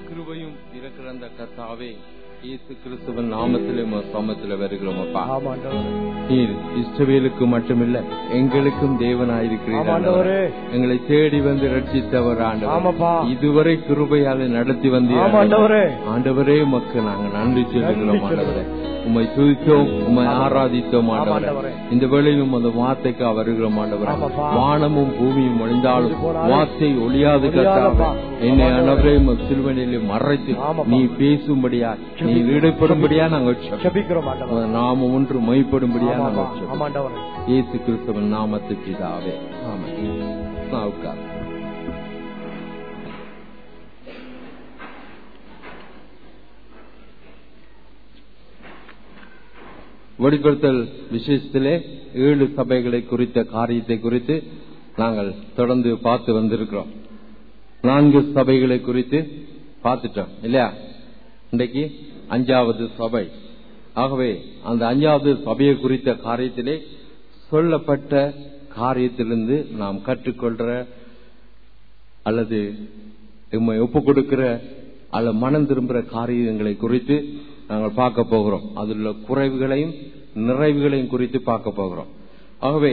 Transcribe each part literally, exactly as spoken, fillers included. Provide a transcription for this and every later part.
கிருபையும் இருக்கிற அந்த கர்த்தாவே இயேசு கிறிஸ்துவின் நாமத்திலே சமத்திலே வருகிறோம் அப்பா. நீர் இஸ்ரவேலுக்கு மட்டுமில்ல எங்களுக்கும் தேவனாயிருக்கிறீர். எங்களை தேடி வந்து ரட்சித்தவர் ஆண்டவர். இதுவரை கிருபையாலே நடத்தி வந்தீர் ஆண்டவரே. மக்கள் நாங்கள் நன்றி சொல்லுகிறோம் ஆண்டவரே. உம்மை துதித்தோம், உம்மை ஆராதித்தோம் ஆண்டவரே. இந்த வேளையிலும் அந்த வார்த்தைக்கு வருகிறோம் ஆண்டவரே. வானமும் பூமியும் ஒழிந்தாலும் வார்த்தை ஒளியாது கர்த்தாவே. என்னை ஆண்டவரே சிலுவையிலே மறைத்து நீ பேசும்படியா, நீ ஈடுபடும்படியா நாங்கள் ஜெபிக்கிறோம் ஆண்டவரே. நாம ஒன்று மைப்படும்படியா நாங்கள் ஜெபிக்கிறோம் இயேசு கிறிஸ்துவின் நாமத்தில் பிதாவே, ஆமென். வெளிப்படுத்தல் விசேஷத்திலே ஏழு சபைகளை குறித்த காரியத்தை குறித்து நாங்கள் தொடர்ந்து பார்த்து வந்திருக்கிறோம். நான்கு சபைகளை குறித்து பார்த்துட்டோம் இல்லையா? இன்றைக்கு அஞ்சாவது சபை. ஆகவே அந்த அஞ்சாவது சபையை குறித்த காரியத்திலே சொல்லப்பட்ட காரியத்திலிருந்து நாம் கற்றுக்கொள்ற அல்லது நம்மை ஒப்புக் கொடுக்கிற அல்லது மனம் திரும்புகிற காரியங்களை குறித்து நாங்கள் பார்க்க போகிறோம். அதில் உள்ள குறைவுகளையும் நிறைவுகளையும் குறித்து பார்க்க போகிறோம். ஆகவே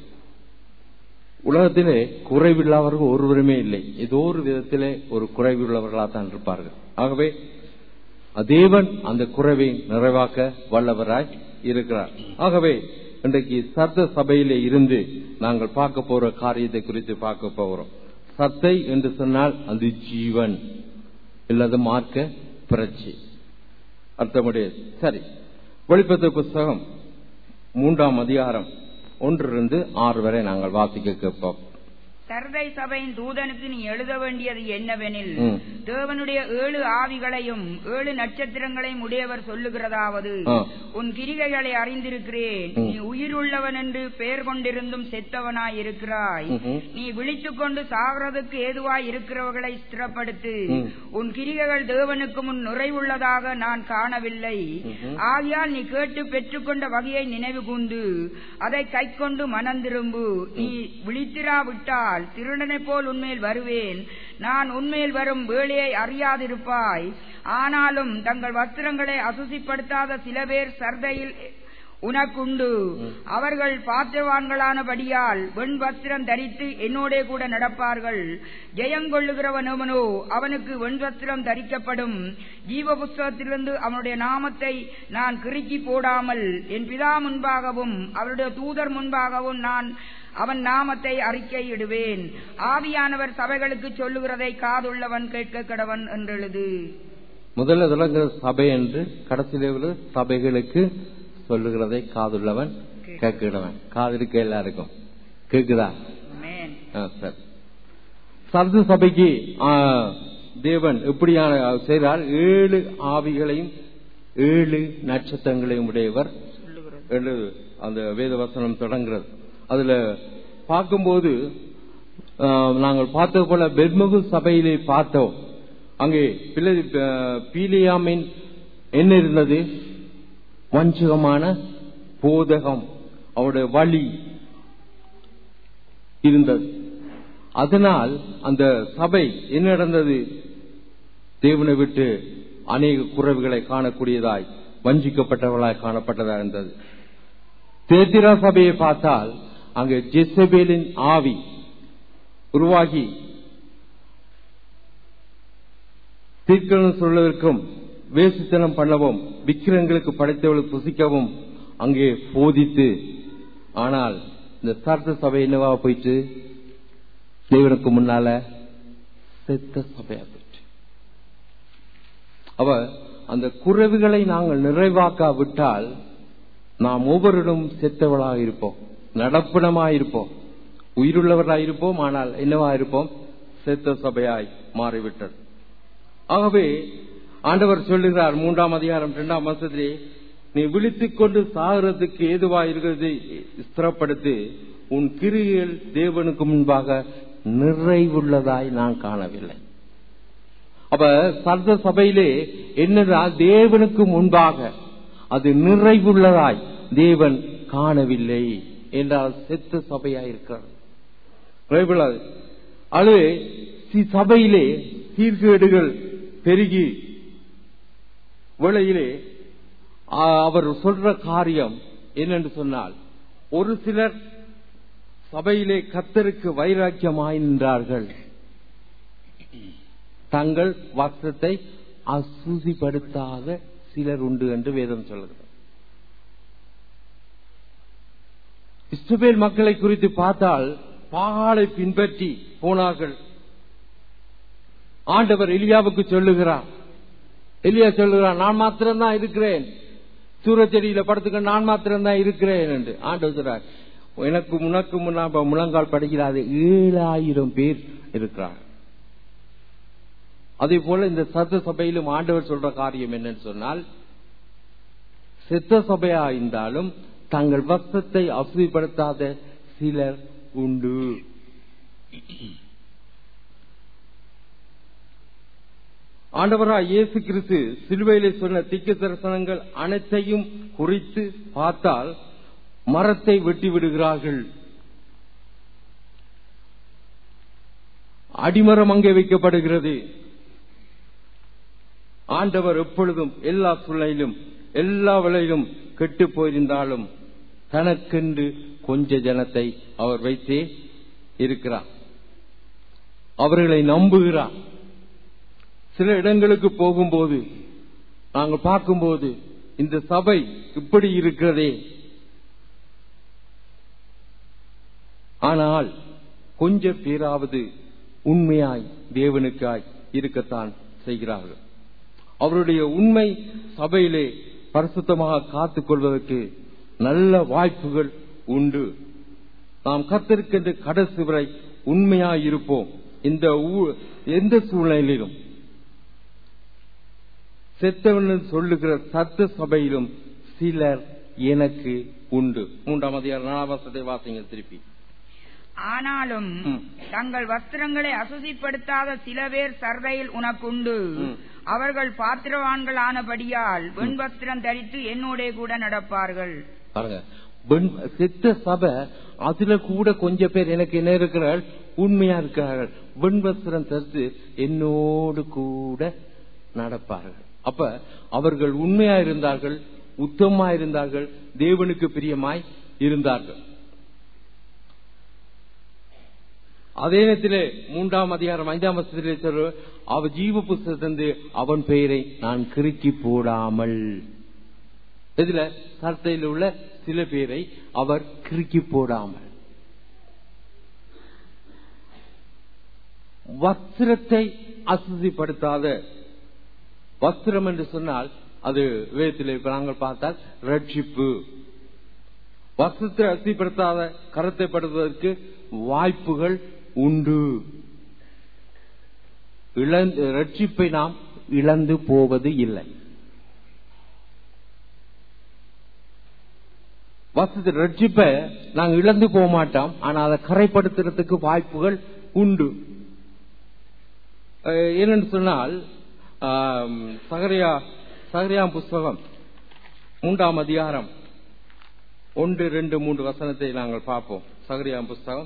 உலகத்திலே குறைவில்லாதவர்கள் ஒருவருமே இல்லை. ஏதோ ஒரு விதத்திலே ஒரு குறைவுள்ளவர்களாக இருப்பார்கள். ஆகவே தேவன் அந்த குறைவை நிறைவாக்க வல்லவராய் இருக்கிறார். ஆகவே இன்றைக்கு சர்த சபையிலே இருந்து நாங்கள் பார்க்க போற காரியத்தை குறித்து பார்க்க போகிறோம். சத்தை என்று சொன்னால் அது ஜீவன் இல்லாத மார்க்க புரட்சி அர்த்தமுடையது. சரி, வெளிப்படுத்தல் புஸ்தகம் மூன்றாம் அதிகாரம் ஒன்றிலிருந்து ஆறு வரை நாங்கள் வாசிக்க கேட்போம். சர்தை சபையின் தூதனுக்கு நீ எழுத வேண்டியது என்னவெனில், தேவனுடைய ஏழு ஆவிகளையும் ஏழு நட்சத்திரங்களையும் உடையவர் சொல்லுகிறதாவது, உன் கிரிகைகளை அறிந்திருக்கிறேன். நீ உயிருள்ளவன் என்று பெயர் கொண்டிருந்தும் செத்தவனாய் இருக்கிறாய். நீ விழித்துக் கொண்டு சாகிறதுக்கு ஏதுவாய் இருக்கிறவர்களை ஸ்திரப்படுத்து. உன் கிரிகைகள் தேவனுக்கு முன் நிறைவுள்ளதாக நான் காணவில்லை. ஆகையால் நீ கேட்டு பெற்றுக்கொண்ட வகையை நினைவு கூர்ந்து அதை கை கொண்டு மனந்திரும்பு. நீ விழித்திராவிட்டால் திருடனை போல் உன்மேல் வருவேன். நான் உன்மேல் வரும் வேளையை அறியாதிருப்பாய். ஆனாலும் தங்கள் வஸ்திரங்களை அசுசிப்படுத்தாத சில பேர் சர்தையில் உனக்குண்டு. அவர்கள் பாத்திரவான்களானபடியால் வெண் வஸ்திரம் தரித்து என்னோட கூட நடப்பார்கள். ஜெயங்கொள்ளுகிறவனோ அவனுக்கு வெண் வஸ்திரம் தரிக்கப்படும். ஜீவ புஸ்தகத்திலிருந்து அவனுடைய நாமத்தை நான் கிறுக்கி போடாமல் என் பிதா முன்பாகவும் அவருடைய தூதர் முன்பாகவும் நான் அவன் நாமத்தை அறிக்கையிடுவேன். ஆவியானவர் சபைகளுக்கு சொல்லுகிறதை காதுள்ளவன் கேட்க கடவன் என்று எழுது. முதல்ல தொடங்குற சபை என்று கடைசியில் சபைகளுக்கு சொல்லுகிறதை காதுள்ளவன் கேட்கிறவன். காது இருக்க எல்லாருக்கும் கேக்குதா? சரி. சர்து சபைக்கு தேவன் எப்படியான செய்தால் ஏழு ஆவிகளையும் ஏழு நட்சத்திரங்களையும் உடையவர் என்று அந்த வேத வசனம் தொடங்குகிறது. அதுல பார்க்கும்போது நாங்கள் பார்த்தது போல பெர்முகு சபையிலே பார்த்தோம். அங்கே பீலியாமின் என்ன இருந்தது? வஞ்சகமான போதகம், அவருடைய வழி இருந்தது. அதனால் அந்த சபை என்ன நடந்தது? தேவனை விட்டு அநேக குறைவுகளை காணக்கூடியதாய் வஞ்சிக்கப்பட்டவர்களாய் காணப்பட்டதா இருந்தது. தேத்திரா சபையை பார்த்தால் அங்கே ஜெசபேலின் ஆவி உருவாகி தீர்க்கணும் சொல்வதற்கும் வேசித்தனம் பண்ணவும் விக்கிரங்களுக்கு படைத்தவர்களுக்கு புசிக்கவும் அங்கே போதித்து, ஆனால் இந்த சர்த சபை என்னவா போயிட்டு தேவனுக்கு முன்னால செத்த சபையா போயிட்டு. அவ அந்த குறைவுகளை நாங்கள் நிறைவாக்காவிட்டால் நாம் ஒவ்வொருடும் செத்தவளாக இருப்போம், நடப்பிடமாயிருப்போம், உயிருள்ளவர்களாயிருப்போம். ஆனால் என்னவா இருப்போம்? செத்த சபையாய் மாறிவிட்டது. ஆகவே ஆண்டவர் சொல்லுகிறார் மூன்றாம் அதிகாரம் இரண்டாம் வசனத்திலே, நீ விழித்துக் கொண்டு சாகிறதுக்கு ஏதுவா இருக்கிறது ஸ்திரப்படுத்தி உன் கிரியைகள் தேவனுக்கு முன்பாக நிறைவுள்ளதாய் நான் காணவில்லை. அப்ப சர்த சபையிலே என்னன்னா தேவனுக்கு முன்பாக அது நிறைவுள்ளதாய் தேவன் காணவில்லை என்றால் செத்த சபையாயிருக்கிறார். அது சபையிலே சீர்கேடுகள் பெருகி வேளையிலே அவர் சொல்ற காரியம் என்னென்று சொன்னால், ஒரு சிலர் சபையிலே கர்த்தருக்கு வைராக்கியமாய் நின்றார்கள், தங்கள் வஸ்திரத்தை அசுசிப்படுத்தாத சிலர் உண்டு என்று வேதம் சொல்கிறது. இஸ்ரவேல் மக்களை குறித்து பார்த்தால் பாகாலை பின்பற்றி போனார்கள். ஆண்டவர் எலியாவுக்கு சொல்லுகிறார், எலியா சொல்லுகிறார், நான் மாத்திரம்தான் இருக்கிறேன், சூரச்செடியில படுத்துக்க நான் மாத்திரம்தான் இருக்கிறேன் என்று. ஆண்டவர் சொல்றார், எனக்கு முனக்கு முன்னா முழங்கால் படுகிறாது ஏழாயிரம் பேர் இருக்கிறார். அதே போல இந்த சத்த சபையிலும் ஆண்டவர் சொல்ற காரியம் என்னன்னு சொன்னால், சித்த சபையா இருந்தாலும் தங்கள் வஸ்திரத்தை அசுதிப்படுத்தாத சிலர் உண்டு. ஆண்டவராய் இயேசு கிறிஸ்து சிலுவையிலே சொன்ன தீர்க்க தரிசனங்கள் அனைத்தையும் குறித்து பார்த்தால் மரத்தை வெட்டி விடுகிறார்கள், அடிமரம் அங்கே வைக்கப்படுகிறது. ஆண்டவர் எப்பொழுதும் எல்லா சூழ்நிலையிலும் எல்லா வேளையிலும் கெட்டு போயிருந்தாலும் தனக்கென்று கொஞ்ச ஜனத்தை அவர் வைத்தே இருக்கிறார், அவர்களை நம்புகிறார். சில இடங்களுக்கு போகும்போது நாங்கள் பார்க்கும்போது இந்த சபை இப்படி இருக்கிறதே, ஆனால் கொஞ்ச பேராவது உண்மையாய் தேவனுக்காய் இருக்கத்தான் செய்கிறார்கள். அவருடைய உண்மை சபையிலே பரிசுத்தமாக காத்துக் கொள்வதற்கு நல்ல வாய்ப்புகள் உண்டு. நாம் கர்த்தருக்கென்று கடைசி வரை உண்மையாய் இருப்போம். இந்த எந்த சூழ்நிலையிலும் செத்தவன் சொல்லுகிற சத்த சபையிலும் சிலர் எனக்கு உண்டு. மூன்றாம் அதிகாரம் நாலாம் வசனத்தை வாசிங்க திருப்பி. ஆனாலும் தங்கள் வஸ்திரங்களை அசுசிப்படுத்தாத சில பேர் சர்வையில் உனக்குண்டு, அவர்கள் பாத்திரவான்கள் ஆனபடியால் வெண் வஸ்திரம் தரித்து என்னோட கூட நடப்பார்கள். செத்த சபை அதுல கூட கொஞ்சம் பேர் எனக்கு என்ன இருக்கிறார்கள், உண்மையா இருக்கிறார்கள், வெண் வஸ்திரம் தரித்து என்னோடு கூட நடப்பார்கள். அப்ப அவர்கள் உண்மையா இருந்தார்கள், உத்தமமா இருந்தார்கள், தேவனுக்கு பிரியமாய் இருந்தார்கள். அதே நேரத்திலே மூன்றாம் அதிகாரம் ஐந்தாம் வசனத்திலே சொல்ற, அவ ஜீவ புஸ்தகத்திலிருந்து அவன் பெயரை நான் கிறுக்கி போடாமல், இதுல சர்த்தையில் உள்ள சில பேரை அவர் கிறுக்கி போடாமல், வஸ்திரத்தை அசுதிப்படுத்தாத. வஸ்திரம் என்று சொன்னால் அது வேதத்திலே நாங்கள் பார்த்தால் ரட்சிப்பு. வஸ்திரத்தை அசுதிப்படுத்தாத கரத்தை படுவதற்கு வாய்ப்புகள் உண்டு. ரட்சிப்பை நாம் இழந்து போவது இல்லை. வஸ்திர ரட்சிப்பை நாங்கள் இழந்து போக மாட்டோம், ஆனால் அதை கரைப்படுத்துறதுக்கு வாய்ப்புகள் உண்டு. ஏனென்று சொன்னால் சகரியா சகரியா புஸ்தகம் மூன்றாம் அதிகாரம் ஒன்று ரெண்டு மூன்று வசனத்தை நாங்கள் பார்ப்போம். சகரியா புஸ்தகம்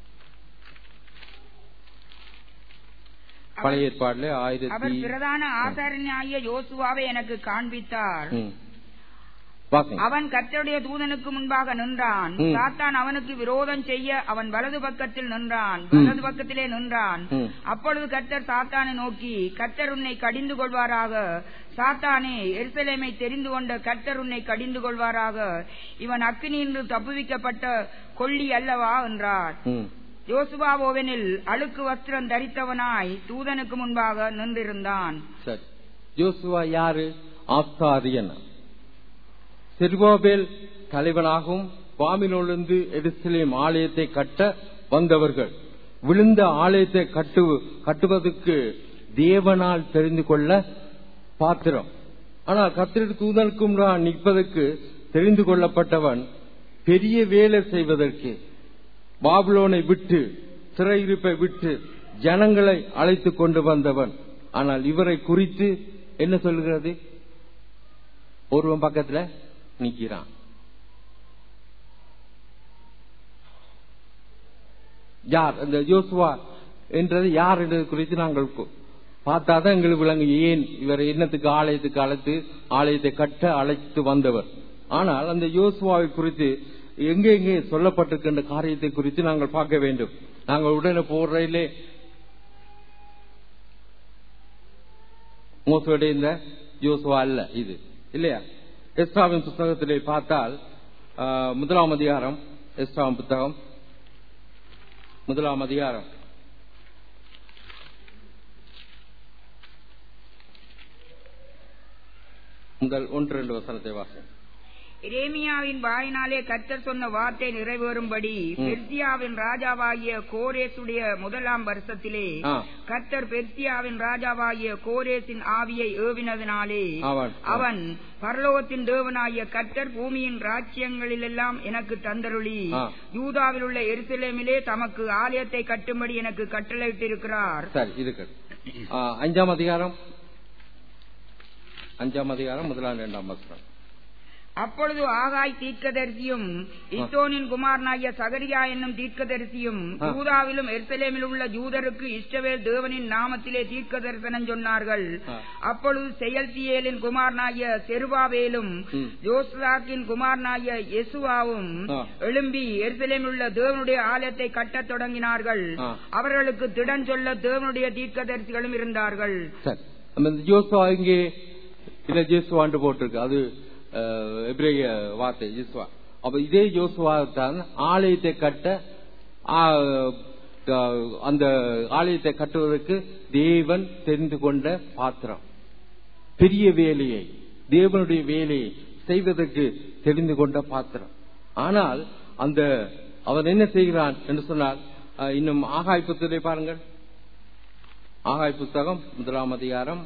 பழைய ஏற்பாடுல ஆயிரத்தி அவர் பிரதான ஆசாரியனாகிய யோசுவாவை எனக்கு காண்பித்தார். அவன் கர்த்தருடைய தூதனுக்கு முன்பாக நின்றான். சாத்தான் அவனுக்கு விரோதம் செய்ய அவன் வலது பக்கத்தில் நின்றான், வலது பக்கத்திலே நின்றான். அப்பொழுது கர்த்தர் சாத்தானை நோக்கி, கர்த்தர் உன்னை கடிந்து கொள்வாராக. சாத்தானே, எருசலேமை தெரிந்து கொண்ட கர்த்தர் உன்னை கடிந்து கொள்வாராக. இவன் அக்கினியின்று தப்புவிக்கப்பட்ட கொள்ளி அல்லவா என்றார். யோசுவாவோவெனில் அழுக்கு வஸ்திரம் தரித்தவனாய் தூதனுக்கு முன்பாக நின்றிருந்தான். யோசுவா யாரு? ஆசாரியன். செருபாபேல் தலைவனாகவும் பாபிலோனிலிருந்து எருசலேம் ஆலயத்தை கட்ட வந்தவர்கள். விழுந்த ஆலயத்தை கட்டு கட்டுவதற்கு தேவனால் தெரிந்து கொள்ள பாத்திரம். ஆனால் கர்த்தருடைய தூதனுக்கும் நிற்பதற்கு தெரிந்து கொள்ளப்பட்டவன் பெரிய வேலை செய்வதற்கு பாபிலோனை விட்டு சிறையிருப்பை விட்டு ஜனங்களை அழைத்து கொண்டு வந்தவன். ஆனால் இவரை குறித்து என்ன சொல்லுகிறது? ஒருவன் பக்கத்துல நிற்கிறான். யார் அந்த யோசுவா என்றது யார் என்றது குறித்து நாங்கள் பார்த்தாதான் எங்களுக்கு விளங்கு ஏன் இவர் என்னத்துக்கு ஆலயத்துக்கு அழைத்து ஆலயத்தை கட்ட அழைத்து வந்தவர். ஆனால் அந்த யோசுவாவை குறித்து எங்கே எங்கே சொல்லப்பட்டிருக்கின்ற காரியத்தை குறித்து நாங்கள் பார்க்க வேண்டும். நாங்கள் உடனே போடுறதிலே மோசடி இந்த யோசுவா அல்ல இது இல்லையா. எஸ்ராவின் புத்தகத்திலே பார்த்தால் முதலாம் அதிகாரம், எஸ்ராவின் புத்தகம் முதலாம் அதிகாரம் முதல் ஒன்று இரண்டு வசனத்தை வாசி. எரேமியாவின் வாயினாலே கர்த்தர் சொன்ன வார்த்தை நிறைவேறும்படி பெர்சியாவின் ராஜாவாகிய கோரேசுடைய முதலாம் வருஷத்திலே கர்த்தர் பெர்சியாவின் ராஜாவாகிய கோரேசின் ஆவியை ஏவினதினாலே அவன் பரலோகத்தின் தேவனாகிய கர்த்தர் பூமியின் ராஜ்யங்களிலெல்லாம் எனக்கு தந்தருளி யூதாவில் உள்ள எருசலேமிலே தமக்கு ஆலயத்தை கட்டும்படி எனக்கு கட்டளையிட்டிருக்கிறார். அஞ்சாம் அதிகாரம் அஞ்சாம் அதிகாரம் முதலாம் இரண்டாம் வசனம். அப்பொழுது ஆகாய் தீர்க்கதரிசியும் இத்தோனின் குமாரனாகிய சகரியா என்னும் தீர்க்கதரிசியும் யூதாவிலும் எருசலேமில் உள்ள யூதருக்கு இஸ்ரவேல் தேவனின் நாமத்திலே தீர்க்க தரிசனம் சொன்னார்கள். அப்பொழுது செயல்தியேலின் குமாரனாகிய செருபாபேலும் யோசதாக்கின் குமாரனாகிய யெசுவாவும் எழும்பி எருசலேமில் உள்ள தேவனுடைய ஆலயத்தை கட்டத் தொடங்கினார்கள். அவர்களுக்கு திடன் சொல்ல தேவனுடைய தீர்க்கதரிசிகளும் இருந்தார்கள். யோசுவா இங்கே யோசுவாண்டு போட்டிருக்கு, அது எபிரேய வார்த்தை யோசுவா. அப்ப இதே யோசுவா தான் ஆலயத்தை கட்ட அந்த ஆலயத்தை கட்டுவதற்கு தேவன் தெரிந்து கொண்ட பாத்திரம். பெரிய வேலையை தேவனுடைய வேலையை செய்வதற்கு தெரிந்து கொண்ட பாத்திரம். ஆனால் அந்த அவன் என்ன செய்கிறான் என்று சொன்னால், இன்னும் ஆகாய் புத்தகத்தை பாருங்கள். ஆகாய் புத்தகம் முதலாம் அதிகாரம்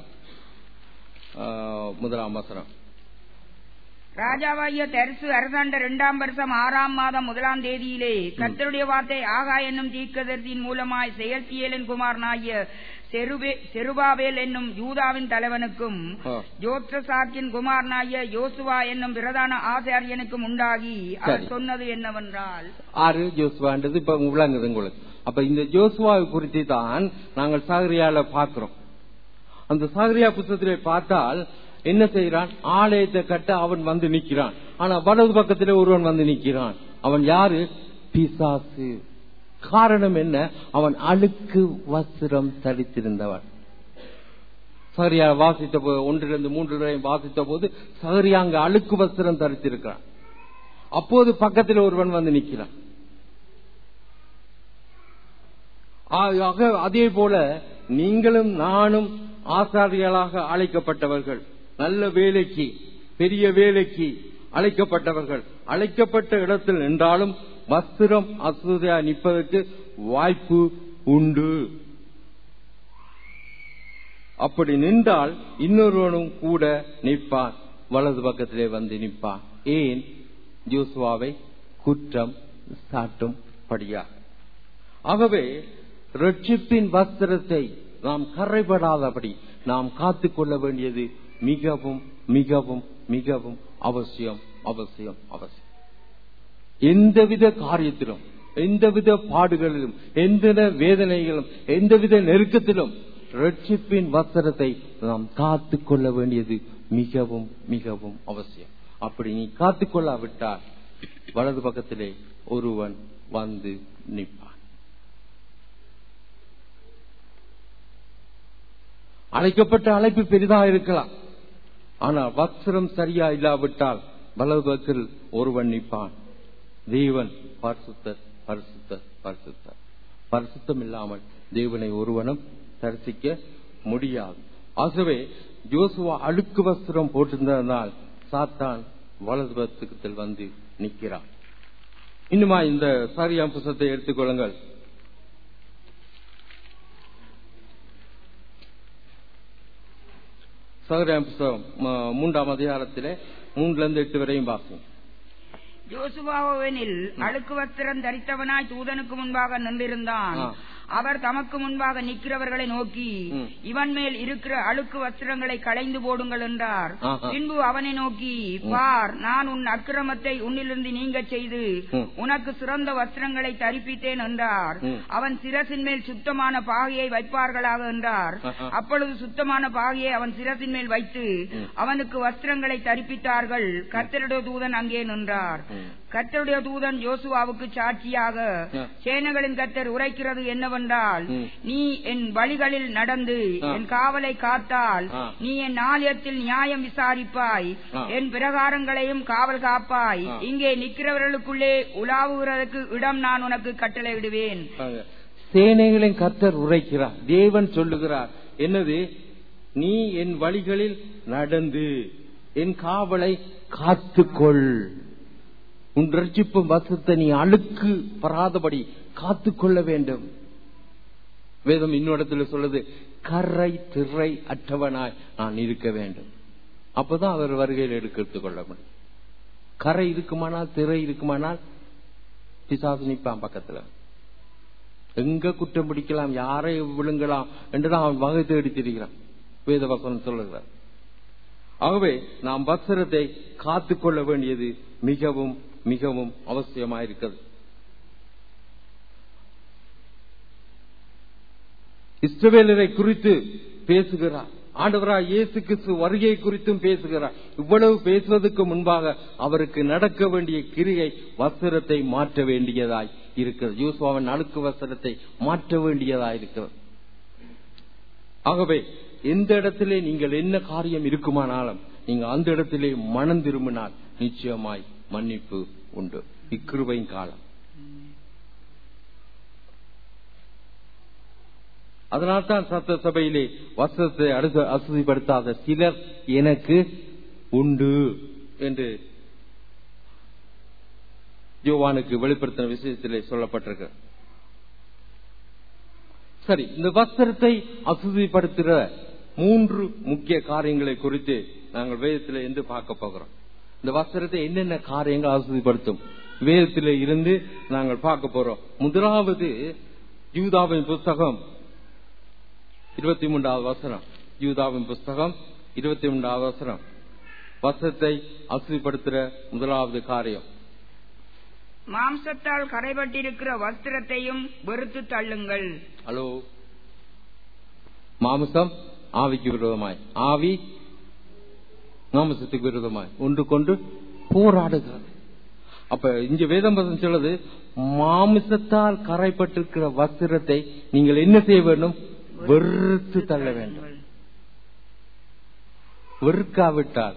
முதலாம் வசனம். ராஜாவாகிய தரிசு அரசாண்ட இரண்டாம் வருஷம் ஆறாம் மாதம் முதலாம் தேதியிலே கர்த்தருடைய வார்த்தை ஆகாய் என்னும் தீர்க்கதரிசியின் மூலமாய் செயல்தியேலின் குமாரனாகிய செருபாபேல் என்னும் யூதாவின் தலைவனுக்கும் யோத்சாக்கின் குமாரனாகிய யோசுவா என்னும் பிரதான ஆசாரியனுக்கும் உண்டாகி அவர் சொன்னது என்னவென்றால், ஆறு யோசுவான்றது இப்ப விளங்குது உங்களுக்கு. அப்ப இந்த யோசுவாவை குறித்து தான் நாங்கள் சாகரியால பார்க்கிறோம். அந்த சாகரியா புத்தகத்திலே பார்த்தால் என்ன செய்கிறான், ஆலயத்தை கட்ட அவன் வந்து நிற்கிறான். ஆனா வலது பக்கத்திலே ஒருவன் வந்து நிற்கிறான். அவன் யாரு? பிசாசு. காரணம் என்ன? அவன் அழுக்கு வஸ்திரம் தரித்திருந்தவன். சகரியா வாசித்த போது ஒன்றிலிருந்து மூன்று வரை வாசித்த போது சகரியா அங்க அழுக்கு வஸ்திரம் தரித்திருக்கிறான். அப்போது பக்கத்தில் ஒருவன் வந்து நிற்கிறான். அதே போல நீங்களும் நானும் ஆசாரியர்களாக அழைக்கப்பட்டவர்கள், நல்ல வேலைக்கு பெரிய வேலைக்கு அழைக்கப்பட்டவர்கள். அழைக்கப்பட்ட இடத்தில் நின்றாலும் வஸ்திரம் அசுதையா நிற்பதற்கு வாய்ப்பு உண்டு. அப்படி நின்றால் இன்னொருவனும் கூட நிற்பான், வலது பக்கத்திலே வந்து நிற்பான். ஏன்? யோசுவாவை குற்றம் சாட்டும் படியா. ஆகவே ரட்சிப்பின் வஸ்திரத்தை நாம் கரைபடாதபடி நாம் காத்துக்கொள்ள வேண்டியது மிகவும் மிகவும் மிகவும் அவசியம் அவசியம் அவசியம். எந்தவித காரியத்திலும், எந்தவித பாடுகளிலும், எந்த வேதனைகளும், எந்தவித நெருக்கத்திலும் ரட்சிப்பின் வஸ்திரத்தை நாம் காத்துக்கொள்ள வேண்டியது மிகவும் மிகவும் அவசியம். அப்படி நீ காத்துக்கொள்ளாவிட்டால் வலது பக்கத்திலே ஒருவன் வந்து நிற்பான். அழைக்கப்பட்ட அழைப்பு பெரிதாக இருக்கலாம், ஆனால் வஸ்திரம் சரியா இல்லாவிட்டால் வலது பக்கத்தில் ஒருவன் நிற்பான். தேவன் பரிசுத்தர் பரிசுத்தர் பரிசுத்தர். பரிசுத்தம் இல்லாமல் தேவனை ஒருவனும் தரிசிக்க முடியாது. ஆகவே யோசுவா அழுக்கு வஸ்திரம் போட்டிருந்ததனால் சாத்தான் வலது பக்கத்தில் வந்து நிற்கிறான். இன்னுமா இந்த சாரியா புத்தகத்தை எடுத்துக்கொள்ளுங்கள். சகரியா புத்தகம் மூன்றாம் அதிகாரத்திலே மூன்றுல இருந்து எட்டு வரையும் வாசிக்கும். யோசுவாவெனில் அழுக்கு வஸ்திரம் தரித்தவனாய் தூதனுக்கு முன்பாக நின்றிருந்தான். அவர் தமக்கு முன்பாக நிற்கிறவர்களை நோக்கி, இவன் மேல் இருக்கிற அழுக்கு வஸ்திரங்களை களைந்து போடுங்கள் என்றார். பின்பு அவனை நோக்கி, பார், நான் உன் அக்கிரமத்தை உன்னிலிருந்து நீங்க செய்து உனக்கு சிறந்த வஸ்திரங்களை தரிப்பித்தேன் என்றார். அவன் சிரசின் மேல் சுத்தமான பாகையை வைப்பார்களாக என்றார். அப்பொழுது சுத்தமான பாகையை அவன் சிரசின் மேல் வைத்து அவனுக்கு வஸ்திரங்களை தரிப்பித்தார்கள். கர்த்தருடைய தூதன் அங்கே நின்றார். கர்த்தருடைய தூதன் யோசுவாவுக்கு சாட்சியாக, சேனைகளின் கர்த்தர் உரைக்கிறது என்னவென்றால், நீ என் வழிகளில் நடந்து என் காவலை காத்தால் நீ என் ஆலயத்தில் நியாயம் விசாரிப்பாய், என் பிரகாரங்களையும் காவல் காப்பாய். இங்கே நிற்கிறவர்களுக்குள்ளே உலாவுகிறதுக்கு இடம் நான் உனக்கு கட்டளை விடுவேன். சேனைகளின் கர்த்தர் உரைக்கிறார். தேவன் சொல்லுகிறார் என்னது? நீ என் வழிகளில் நடந்து என் காவலை காத்துக்கொள். உன் ரட்சிப்பு வசத்தை நீ அழுக்கு பராதபடி காத்துக்கொள்ள வேண்டும். வேதம் இன்னொரு சொல்லுது, கரை திரை அற்றவனாய் நான் இருக்க வேண்டும். அப்பதான் அவர் வருகையில் எடுத்துக் கொள்ள முடியும். கரை இருக்குமானால் திரை இருக்குமானால் பிசாசு நிற்பான் பக்கத்துல. எங்க குற்றம் பிடிக்கலாம், யாரை விழுங்கலாம் என்றுதான் அவன் வகை தேடி திரிகிறான். வேத வசனம் சொல்லுகிறார். ஆகவே நாம் வஸ்திரத்தை காத்துக்கொள்ள வேண்டியது மிகவும் மிகவும் அவசியமாயிருக்கிறது. இஸ்ரவேலரை குறித்து பேசுகிறார். ஆண்டவராய் இயேசு கிறிஸ்து வருகை குறித்தும் பேசுகிறார். இவ்வளவு பேசுவதற்கு முன்பாக அவருக்கு நடக்க வேண்டிய கிரியை வஸ்திரத்தை மாற்ற வேண்டியதாய் இருக்கிறது. யோசுவாவின் அழுக்கு வஸ்திரத்தை மாற்ற வேண்டியதாய் இருக்கிறது. ஆகவே எந்த இடத்திலே நீங்கள் என்ன காரியம் இருக்குமானாலும் நீங்க அந்த இடத்திலே மனம் திரும்பினால் நிச்சயமாய் மன்னிப்பு உண்டு. இக்கிருபையின் காலம். அதனால்தான் சத்த சபையிலே வஸ்திரத்தை அடுத்து அசுதிப்படுத்தாத சிலர் எனக்கு உண்டு என்று யோவானுக்கு வெளிப்படுத்தின விஷயத்திலே சொல்லப்பட்டிருக்கு. சரி, இந்த வஸ்திரத்தை அசுதிப்படுத்துகிற மூன்று முக்கிய காரியங்களை குறித்து நாங்கள் வேதத்திலே இருந்து பார்க்க போகிறோம். இந்த வஸ்திரத்தை என்னென்ன காரியங்கள் அசுதிப்படுத்தும் வேதத்திலே இருந்து நாங்கள் பார்க்க போறோம். முதலாவது யூதாவின் புஸ்தகம் இருபத்தி மூன்றாவது வசனம். யூதாவின் புஸ்தகம் இருபத்தி மூன்றாவது வசனம். வஸ்திரத்தை அசுதிப்படுத்துற முதலாவது காரியம், மாம்சத்தால் கரைபட்டிருக்கிற வஸ்திரத்தையும் வெறுத்து தள்ளுங்கள். ஹலோ, மாம்சம் ஆவிக்கு விரோதமாய், ஆவி மாம்சத்துக்கு விரோதமாய் ஒன்று கொண்டு போராடுகிறது. அப்ப இங்க வேதம் சொல்லுது, மாமிசத்தால் கரைப்பட்டிருக்கிற வஸ்திரத்தை நீங்கள் என்ன செய்ய வேண்டும்? வெறுத்து தள்ள வேண்டும். வெறுக்காவிட்டால்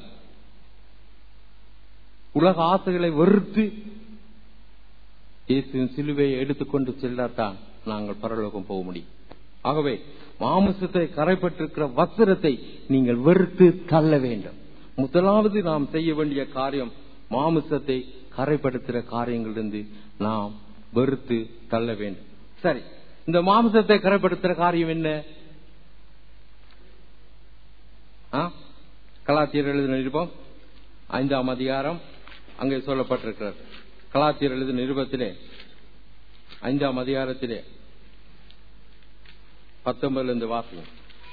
உலக ஆசைகளை வெறுத்து இயேசுவின் சிலுவையை எடுத்துக்கொண்டு செல்லத்தான் நாங்கள் பரலோகம் போக முடியும். ஆகவே மாமிசத்தை கரைப்பட்டிருக்கிற வஸ்திரத்தை நீங்கள் வெறுத்து தள்ள வேண்டும். முதலாவது நாம் செய்ய வேண்டிய காரியம், மாமிசத்தை கரைப்படுத்துகிற காரியங்களிலிருந்து நாம் வெறுத்து தள்ள வேண்டும். சரி, இந்த மாமிசத்தை கரைப்படுத்துகிற காரியம் என்ன? கலாத்தியர் எழுதின நிருபம் ஐந்தாம் அதிகாரம் அங்கே சொல்லப்பட்டிருக்கிறது. கலாத்தியர் எழுதின நிருபத்திலே ஐந்தாம் அதிகாரத்திலே பத்தொன்பதுல இருந்து வாசியம்.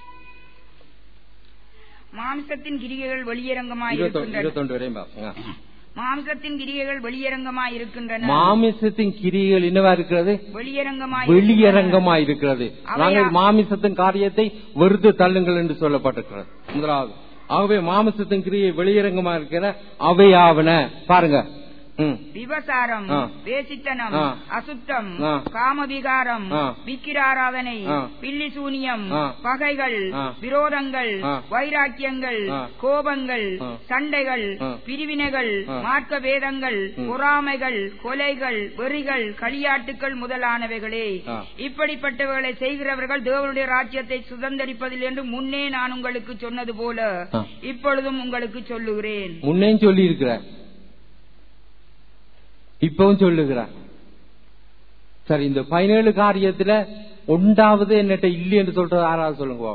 மாம்சத்தின் கிரியைகள் வெளியரங்கமாயிருக்கின்றன. மாம்சத்தின் கிரியைகள் வெளியரங்கமாயிருக்கின்றன. மாமிசத்தின் கிரியைகள் என்னவா இருக்கிறது? வெளியரங்கமாய் வெளியரங்கமாயிருக்கிறது. நாங்கள் மாமிசத்தின் காரியத்தை வெறுத்து தள்ளுங்கள் என்று சொல்லப்பட்டிருக்கிறது. முதலாவது, ஆகவே மாமிசத்தின் கிரியை வெளியரங்கமா இருக்கிற அவையாவன பாருங்க: விபசாரம், வேசித்தனம், அசுத்தம், காமவிகாரம், விக்கிராராதனை, பில்லி சூனியம், பகைகள், விரோதங்கள், வைராக்கியங்கள், கோபங்கள், சண்டைகள், பிரிவினைகள், மார்க்க வேதங்கள், பொறாமைகள், கொலைகள், வெறிகள், களியாட்டுக்கள் முதலானவைகளே. இப்படிப்பட்டவர்களை செய்கிறவர்கள் தேவனுடைய ராஜ்யத்தை சுதந்திரிப்பதில் என்று முன்னே நான் உங்களுக்கு சொன்னது போல இப்பொழுதும் உங்களுக்கு சொல்லுகிறேன். முன்னே சொல்லி இருக்கிறார், இப்பவும் சொல்லுகிறார். சரி, இந்த பதினேழு காரியத்துல ஒன்றாவது என்னட்ட இல்லை என்று சொல்றது ஆறாவது சொல்லுங்க.